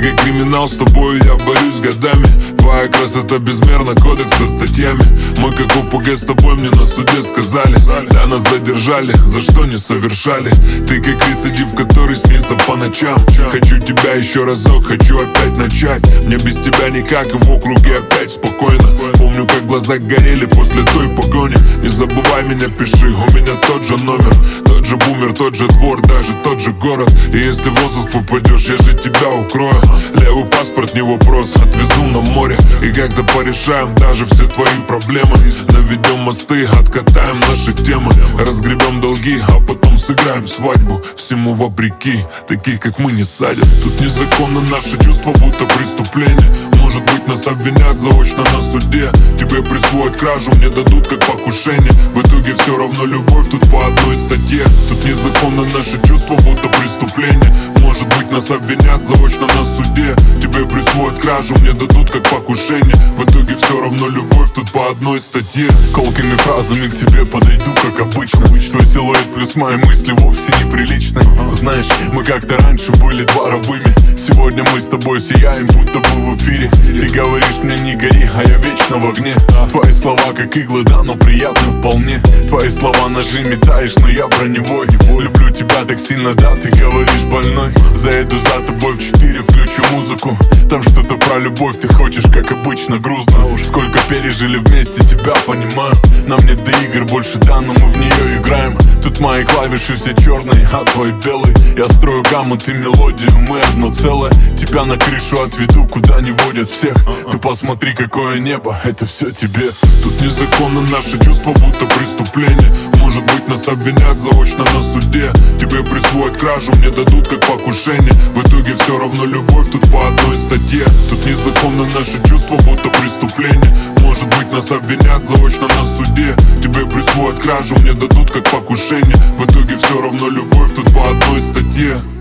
как криминал, с тобой я борюсь годами. Твоя красота безмерна, кодекс со статьями. Мы как ОПГ с тобой, мне на суде сказали. Да, нас задержали, за что не совершали. Ты как рецидив, который снится по ночам. Хочу тебя еще разок, хочу опять начать. Мне без тебя никак, и в округе опять спокойно. Помню, как глаза горели после той погони. Не забывай меня, пиши, у меня тот же номер. Тот же бумер, тот же двор, даже тот же город. И если в розыск попадешь, я же тебя укрою. Левый паспорт, не вопрос, отвезу на море. И как-то порешаем даже все твои проблемы. Наведем мосты, откатаем наши темы. Разгребем долги, а потом сыграем свадьбу. Всему вопреки, таких как мы не садят. Тут незаконно наши чувства, будто преступление. Может быть, нас обвинят заочно на суде. Тебе присвоят кражу, мне дадут как покушение. В итоге все равно любовь, тут по одной статье. Тут незаконно наши чувства, будто преступление. Может быть, нас обвинят заочно на суде. Тебе присвоят кражу, мне дадут как покушение. В итоге все равно любовь, тут по одной статье. Колкими фразами к тебе подойду, как обычно. Твой силуэт плюс мои мысли вовсе неприличны. Знаешь, мы как-то раньше были дворовыми. Сегодня мы с тобой сияем, будто бы в эфире. Ты говоришь мне не гори, а я вечно в огне. Твои слова как иглы, да, но приятны вполне. Твои слова ножи метаешь, но я броневой. Люблю тебя так сильно, да, ты говоришь больной. Заеду за тобой в 4, включу музыку. Там что-то про любовь, ты хочешь, как обычно, грустно. Уж сколько пережили вместе, тебя понимаю. Нам нет до игр больше, да, но мы в нее играем. Тут мои клавиши все черные, а твои белые. Я строю гамму, ты мелодию, мы одно целое. Тебя на крышу отведу, куда не водят всех. Ты посмотри, какое небо, это все тебе. Тут незаконно наши чувства, будто преступление. Может быть, нас обвинят заочно на суде. Тебе присвоят кражу, мне дадут как покушение. В итоге все равно любовь, тут по одной статье. Тут незаконно наши чувства, будто преступление. Может быть, нас обвинят заочно на суде. Тебе присвоят кражу, мне дадут как покушение. В итоге все равно любовь, тут по одной статье.